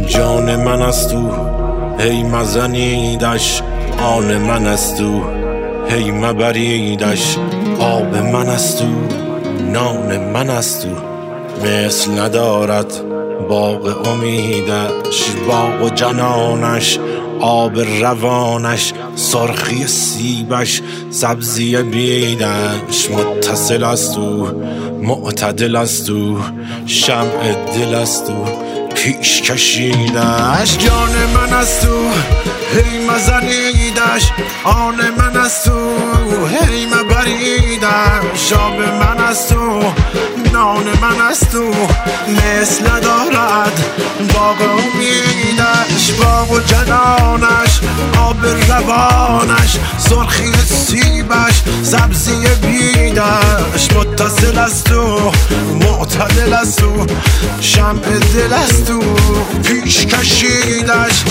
جان من است او، هی مزنیدش. آن من است او، هی مبریدش. آب من است او، نان من است او. مثل ندارد باغ امیدش، باغ و جنانش، آب روانش، سرخی سیبش، سبزی بیدش. متصل است او، معتدل است او، شمع دل است او، پیش کشیدش. جان من است او، هی مزنیدش. آن من است او، هی مبریدش. آب من است او، نان من است او. مثل ندارد باغ امیدش، باغ و جنانش، آب روانش، سرخی سیبش، سبزی بیدش. متصل است او، معتدل است او، شمع دل است او، پیش کشیدش.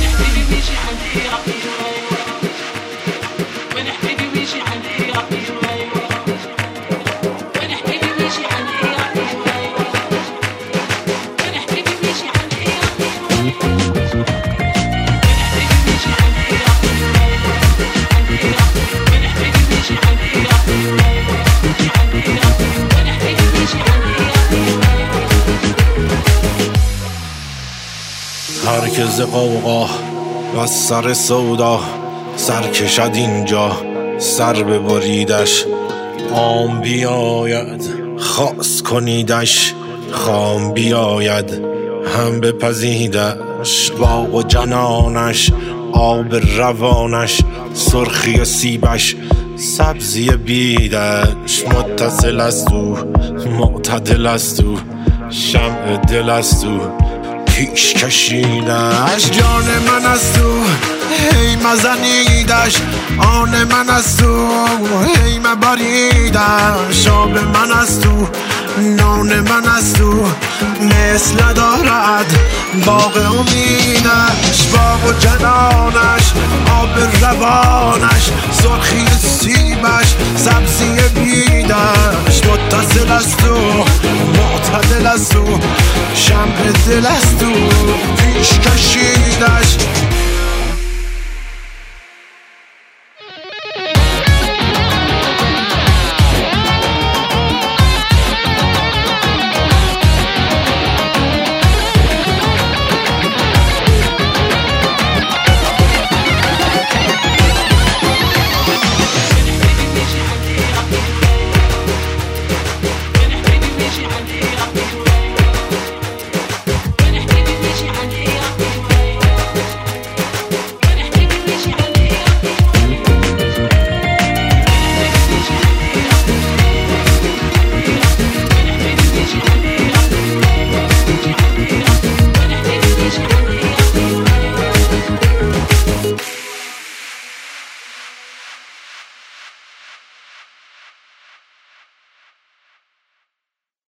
هر که ز غوغا و سر سودا سر کشد اینجا، سر ببریدش. عام بیاید خاص کنیدش، خام بیاید هم بپزیدش. باغ و جنانش، آب روانش، سرخی سیبش، سبزی بیدش. متصل است او، معتدل است او، شمع دل است او، پیش کشیدش. جان من است او، هی مزنیدش. آن من است او، هی مبریدش. آب من است او، نان من است او. مثل ندارد باغ امیدش، باغ و جنانش، آب روانش، سرخی سیبش، سبزی بیدش. متصل است او، معتدل است او، شمع دل است او، پیش کشیدش.